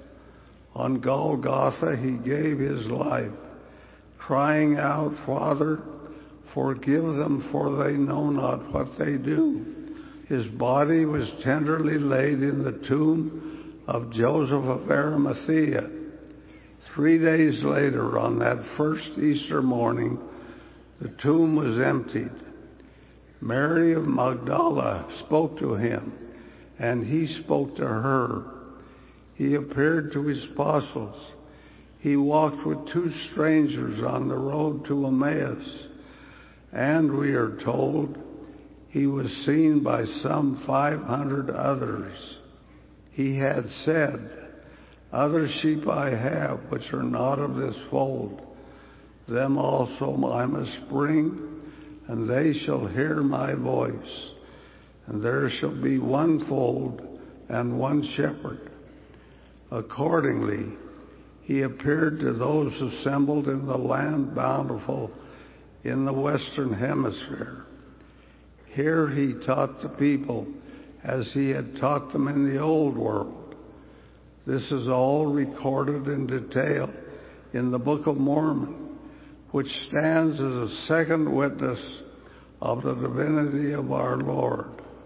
On Golgotha He gave His life, crying out, "Father, Forgive them, for they know not what they do. His body was tenderly laid in the tomb of Joseph of Arimathea. Three days later, on that first Easter morning, the tomb was emptied. Mary of Magdala spoke to him, and he spoke to her. He appeared to his apostles. He walked with two strangers on the road to Emmaus, and we are told he was seen by some five hundred others. He had said, "Other sheep I have which are not of this fold. Them also I must bring, and they shall hear my voice. And there shall be one fold and one shepherd." Accordingly, he appeared to those assembled in the land Bountiful in the Western Hemisphere. Here he taught the people as he had taught them in the Old World. This is all recorded in detail in the Book of Mormon, which stands as a second witness of the divinity of our Lord.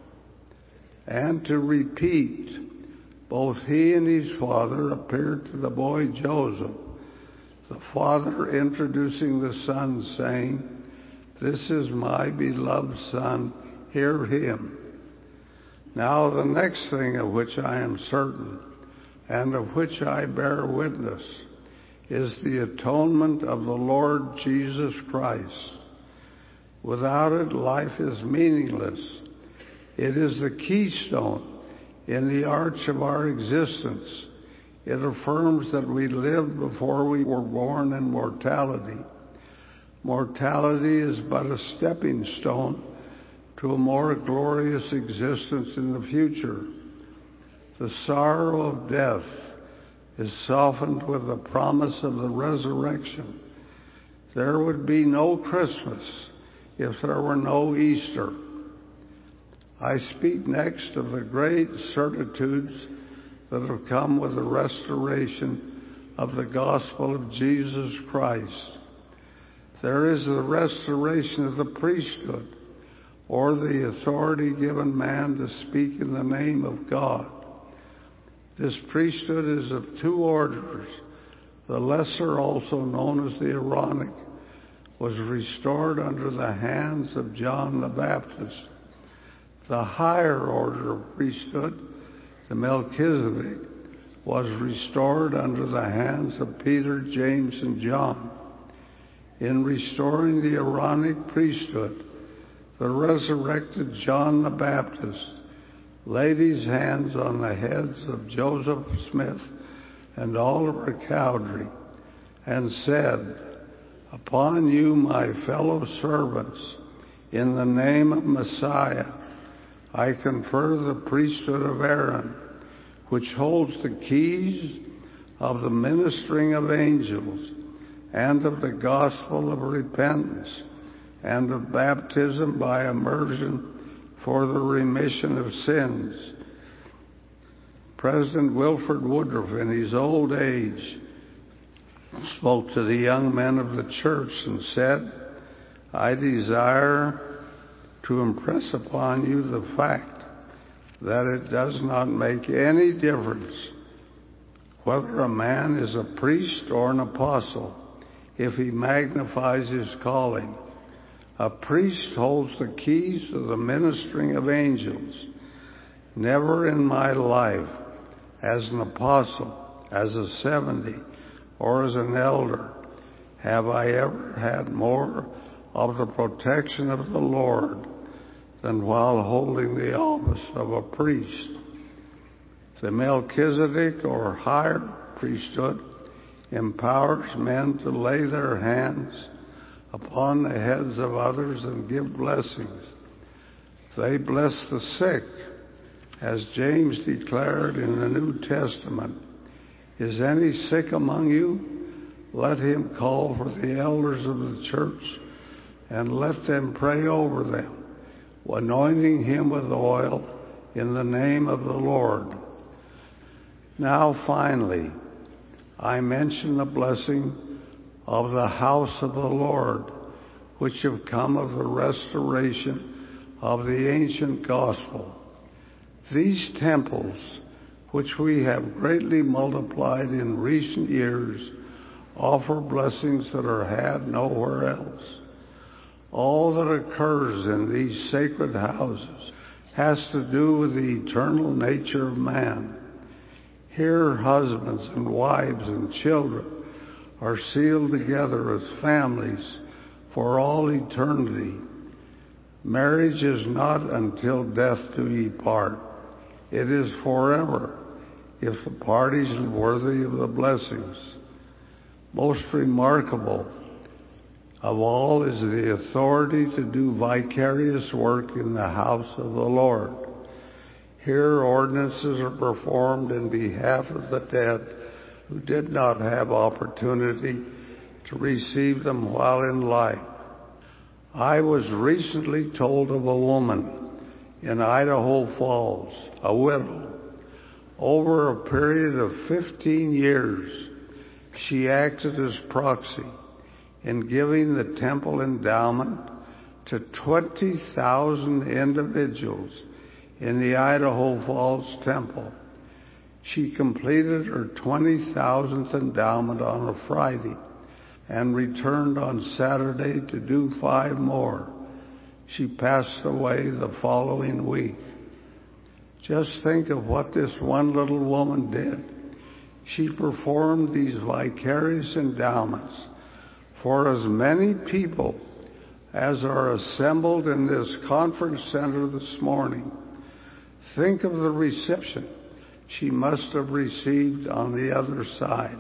And to repeat, both he and his father appeared to the boy Joseph, the father introducing the son, saying, "This is my beloved son, hear him." Now the next thing of which I am certain, and of which I bear witness, is the atonement of the Lord Jesus Christ. Without it, life is meaningless. It is the keystone in the arch of our existence. It affirms that we lived before we were born in mortality. Mortality is but a stepping stone to a more glorious existence in the future. The sorrow of death is softened with the promise of the resurrection. There would be no Christmas if there were no Easter. I speak next of the great certitudes that have come with the restoration of the gospel of Jesus Christ. There is the restoration of the priesthood, or the authority given man to speak in the name of God. This priesthood is of two orders. The lesser, also known as the Aaronic, was restored under the hands of John the Baptist. The higher order of priesthood, the Melchizedek, was restored under the hands of Peter, James, and John. In restoring the Aaronic priesthood, the resurrected John the Baptist laid his hands on the heads of Joseph Smith and Oliver Cowdery and said, "Upon you, my fellow servants, in the name of Messiah, I confer the priesthood of Aaron, which holds the keys of the ministering of angels and of the gospel of repentance and of baptism by immersion for the remission of sins." President Wilford Woodruff, in his old age, spoke to the young men of the church and said, "I desire to impress upon you the fact that it does not make any difference whether a man is a priest or an apostle if he magnifies his calling. A priest holds the keys of the ministering of angels. Never in my life, as an apostle, as a seventy, or as an elder, have I ever had more of the protection of the Lord than while holding the office of a priest." The Melchizedek, or higher priesthood, empowers men to lay their hands upon the heads of others and give blessings. They bless the sick, as James declared in the New Testament, "Is any sick among you? Let him call for the elders of the church, and let them pray over them, anointing him with oil in the name of the Lord." Now finally, I mention the blessing of the house of the Lord, which have come of the restoration of the ancient gospel. These temples, which we have greatly multiplied in recent years, offer blessings that are had nowhere else. All that occurs in these sacred houses has to do with the eternal nature of man. Here, husbands and wives and children are sealed together as families for all eternity. Marriage is not until death do ye part. It is forever, if the parties are worthy of the blessings. Most remarkable of all is the authority to do vicarious work in the house of the Lord. Here ordinances are performed in behalf of the dead who did not have opportunity to receive them while in life. I was recently told of a woman in Idaho Falls, a widow. Over a period of fifteen years, she acted as proxy in giving the temple endowment to twenty thousand individuals in the Idaho Falls Temple. She completed her twenty thousandth endowment on a Friday and returned on Saturday to do five more. She passed away the following week. Just think of what this one little woman did. She performed these vicarious endowments for as many people as are assembled in this conference center this morning. Think of the reception she must have received on the other side.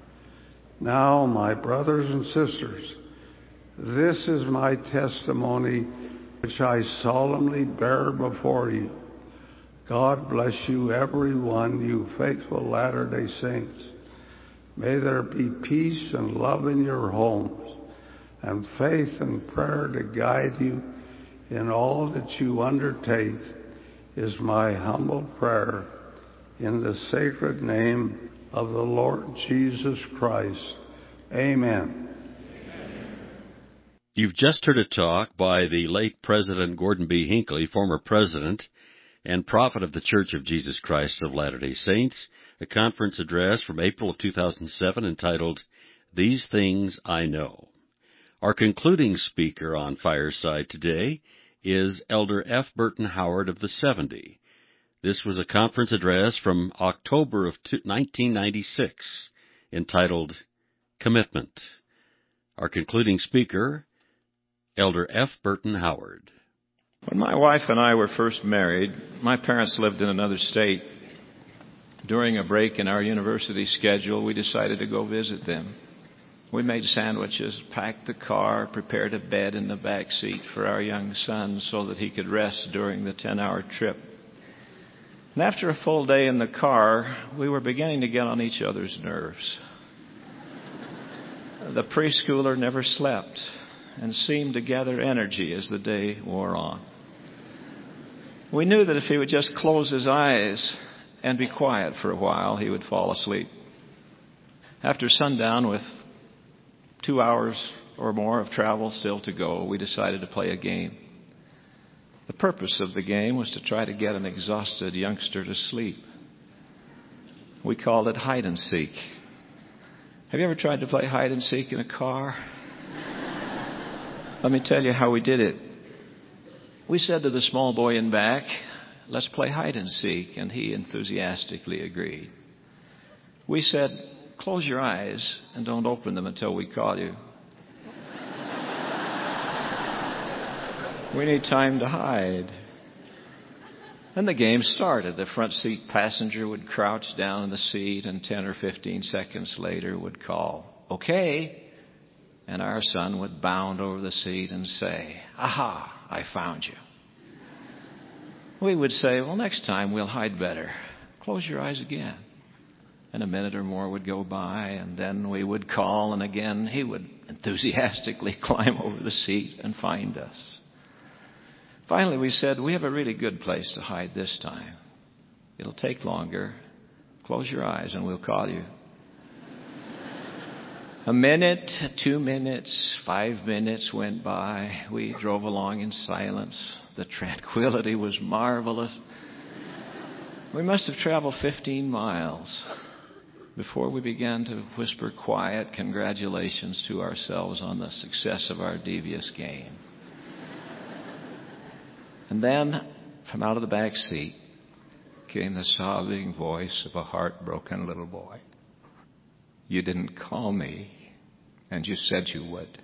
Now, my brothers and sisters, this is my testimony which I solemnly bear before you. God bless you, every one, you faithful Latter-day Saints. May there be peace and love in your homes, and faith and prayer to guide you in all that you undertake is my humble prayer in the sacred name of the Lord Jesus Christ. Amen. You've just heard a talk by the late President Gordon B. Hinckley, former president and prophet of the Church of Jesus Christ of Latter-day Saints, a conference address from April of two thousand seven entitled, These Things I Know. Our concluding speaker on Fireside today is Elder F. Burton Howard of the seventy. This was a conference address from October of nineteen ninety-six, entitled Commitment. Our concluding speaker, Elder F. Burton Howard. When my wife and I were first married, my parents lived in another state. During a break in our university schedule, we decided to go visit them. We made sandwiches, packed the car, prepared a bed in the back seat for our young son so that he could rest during the ten-hour trip. And after a full day in the car, we were beginning to get on each other's nerves. The preschooler never slept and seemed to gather energy as the day wore on. We knew that if he would just close his eyes and be quiet for a while, he would fall asleep. After sundown, with two hours or more of travel still to go, we decided to play a game. The purpose of the game was to try to get an exhausted youngster to sleep. We called it hide and seek. Have you ever tried to play hide and seek in a car? Let me tell you how we did it. We said to the small boy in back, let's play hide and seek, and he enthusiastically agreed. We said, close your eyes and don't open them until we call you. We need time to hide. And the game started. The front seat passenger would crouch down in the seat and ten or fifteen seconds later would call, okay. And our son would bound over the seat and say, aha, I found you. We would say, well, next time we'll hide better. Close your eyes again. And a minute or more would go by, and then we would call, and again he would enthusiastically climb over the seat and find us. Finally, we said, we have a really good place to hide this time. It'll take longer. Close your eyes and we'll call you. A minute, two minutes, five minutes went by. We drove along in silence. The tranquility was marvelous. We must have traveled fifteen miles before we began to whisper quiet congratulations to ourselves on the success of our devious game. And then, from out of the back seat, came the sobbing voice of a heartbroken little boy. You didn't call me, and you said you would.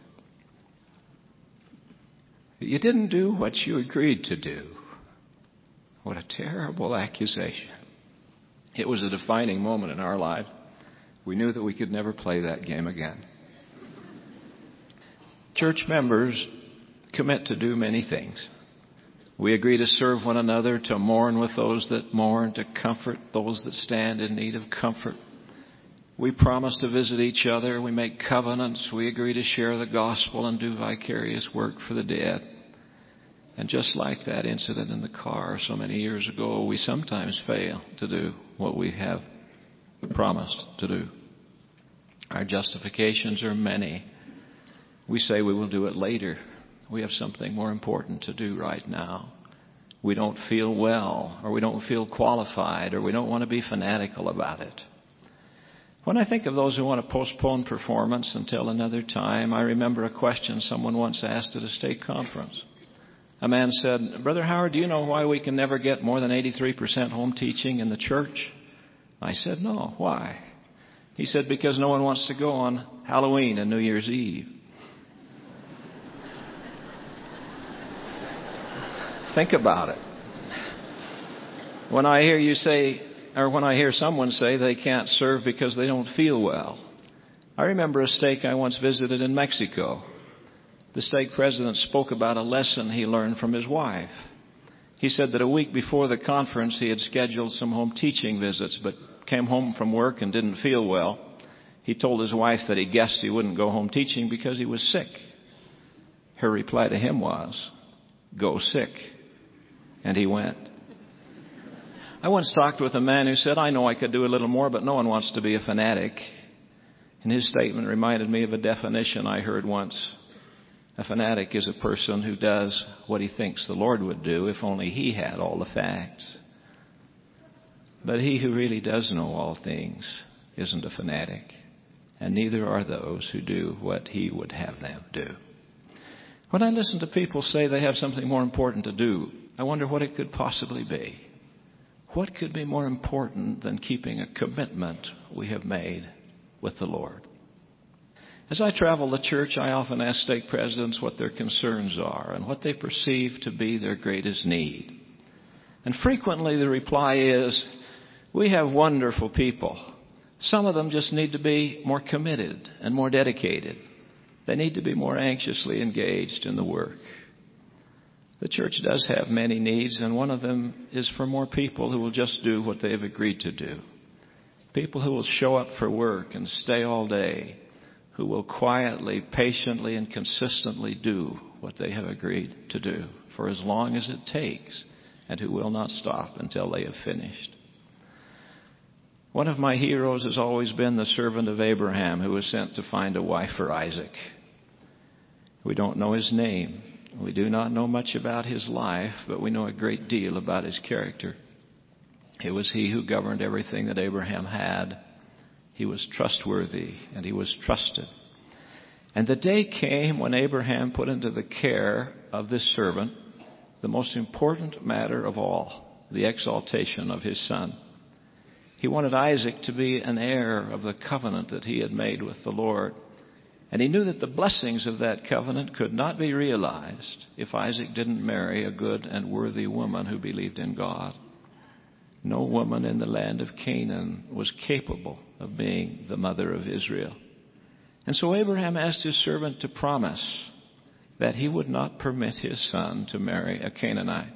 You didn't do what you agreed to do. What a terrible accusation. It was a defining moment in our life. We knew that we could never play that game again. Church members commit to do many things. We agree to serve one another, to mourn with those that mourn, to comfort those that stand in need of comfort. We promise to visit each other. We make covenants. We agree to share the gospel and do vicarious work for the dead. And just like that incident in the car so many years ago, we sometimes fail to do what we have promised to do. Our justifications are many. We say we will do it later. We have something more important to do right now. We don't feel well, or we don't feel qualified, or we don't want to be fanatical about it. When I think of those who want to postpone performance until another time, I remember a question someone once asked at a stake conference. A man said, Brother Howard, do you know why we can never get more than eighty-three percent home teaching in the church? I said, no. Why? He said, because no one wants to go on Halloween and New Year's Eve. Think about it. When I hear you say, or when I hear someone say they can't serve because they don't feel well. I remember a stake I once visited in Mexico. The stake president spoke about a lesson he learned from his wife. He said that a week before the conference he had scheduled some home teaching visits, but came home from work and didn't feel well. He told his wife that he guessed he wouldn't go home teaching because he was sick. Her reply to him was, go sick. And he went. I once talked with a man who said, I know I could do a little more, but no one wants to be a fanatic. And his statement reminded me of a definition I heard once. A fanatic is a person who does what he thinks the Lord would do if only he had all the facts. But he who really does know all things isn't a fanatic, and neither are those who do what he would have them do. When I listen to people say they have something more important to do, I wonder what it could possibly be. What could be more important than keeping a commitment we have made with the Lord? As I travel the church, I often ask stake presidents what their concerns are and what they perceive to be their greatest need. And frequently the reply is, we have wonderful people. Some of them just need to be more committed and more dedicated. They need to be more anxiously engaged in the work. The church does have many needs, and one of them is for more people who will just do what they have agreed to do. People who will show up for work and stay all day, who will quietly, patiently, and consistently do what they have agreed to do for as long as it takes, and who will not stop until they have finished. One of my heroes has always been the servant of Abraham who was sent to find a wife for Isaac. We don't know his name. We do not know much about his life, but we know a great deal about his character. It was he who governed everything that Abraham had. He was trustworthy and he was trusted. And the day came when Abraham put into the care of this servant the most important matter of all, the exaltation of his son. He wanted Isaac to be an heir of the covenant that he had made with the Lord. And he knew that the blessings of that covenant could not be realized if Isaac didn't marry a good and worthy woman who believed in God. No woman in the land of Canaan was capable of being the mother of Israel. And so Abraham asked his servant to promise that he would not permit his son to marry a Canaanite.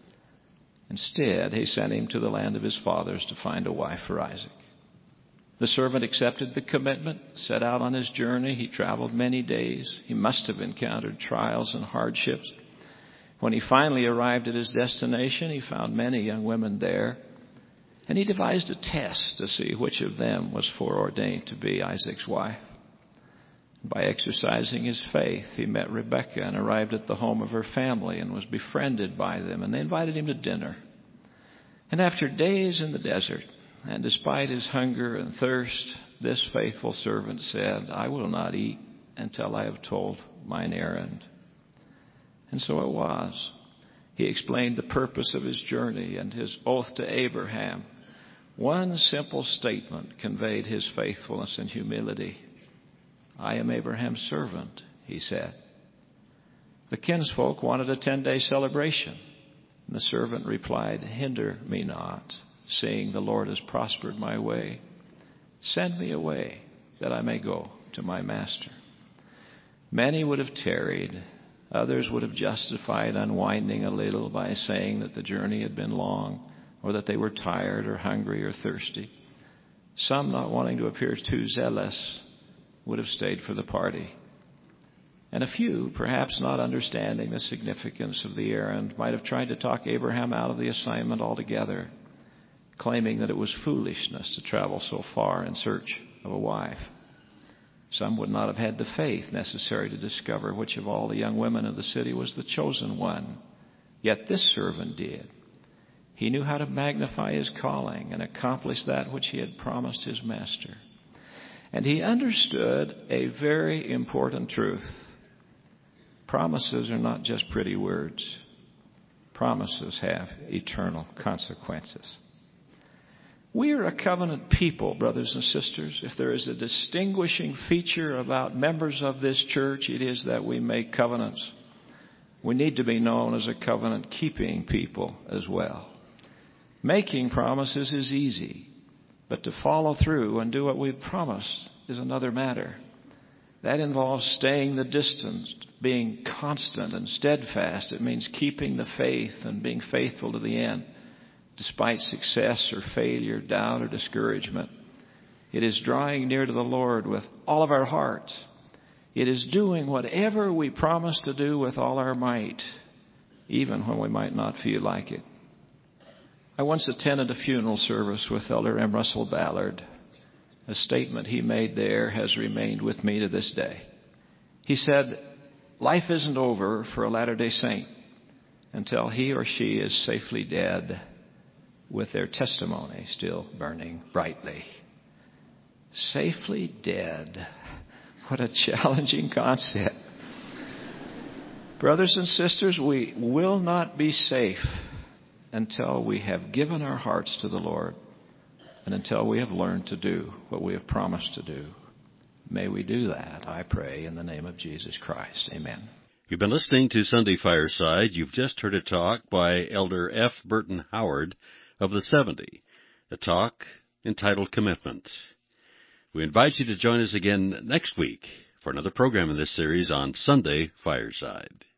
Instead, he sent him to the land of his fathers to find a wife for Isaac. The servant accepted the commitment, set out on his journey. He traveled many days. He must have encountered trials and hardships. When he finally arrived at his destination, he found many young women there. And he devised a test to see which of them was foreordained to be Isaac's wife. By exercising his faith, he met Rebekah and arrived at the home of her family and was befriended by them, and they invited him to dinner. And after days in the desert, and despite his hunger and thirst, this faithful servant said, "I will not eat until I have told mine errand." And so it was. He explained the purpose of his journey and his oath to Abraham. One simple statement conveyed his faithfulness and humility. "I am Abraham's servant," he said. The kinsfolk wanted a ten-day celebration. And the servant replied, "Hinder me not, seeing the Lord has prospered my way. Send me away, that I may go to my master." Many would have tarried. Others would have justified unwinding a little by saying that the journey had been long, or that they were tired or hungry or thirsty. Some, not wanting to appear too zealous, would have stayed for the party. And a few, perhaps not understanding the significance of the errand, might have tried to talk Abraham out of the assignment altogether, claiming that it was foolishness to travel so far in search of a wife. Some would not have had the faith necessary to discover which of all the young women of the city was the chosen one. Yet this servant did. He knew how to magnify his calling and accomplish that which he had promised his master. And he understood a very important truth. Promises are not just pretty words. Promises have eternal consequences. We are a covenant people, brothers and sisters. If there is a distinguishing feature about members of this church, it is that we make covenants. We need to be known as a covenant-keeping people as well. Making promises is easy, but to follow through and do what we've promised is another matter. That involves staying the distance, being constant and steadfast. It means keeping the faith and being faithful to the end, despite success or failure, doubt or discouragement. It is drawing near to the Lord with all of our hearts. It is doing whatever we promise to do with all our might, even when we might not feel like it. I once attended a funeral service with Elder M. Russell Ballard. A statement he made there has remained with me to this day. He said, "Life isn't over for a Latter-day Saint until he or she is safely dead with their testimony still burning brightly." Safely dead. What a challenging concept. Brothers and sisters, we will not be safe until we have given our hearts to the Lord and until we have learned to do what we have promised to do. May we do that, I pray, in the name of Jesus Christ. Amen. You've been listening to Sunday Fireside. You've just heard a talk by Elder F. Burton Howard of the seventy, a talk entitled Commitment. We invite you to join us again next week for another program in this series on Sunday Fireside.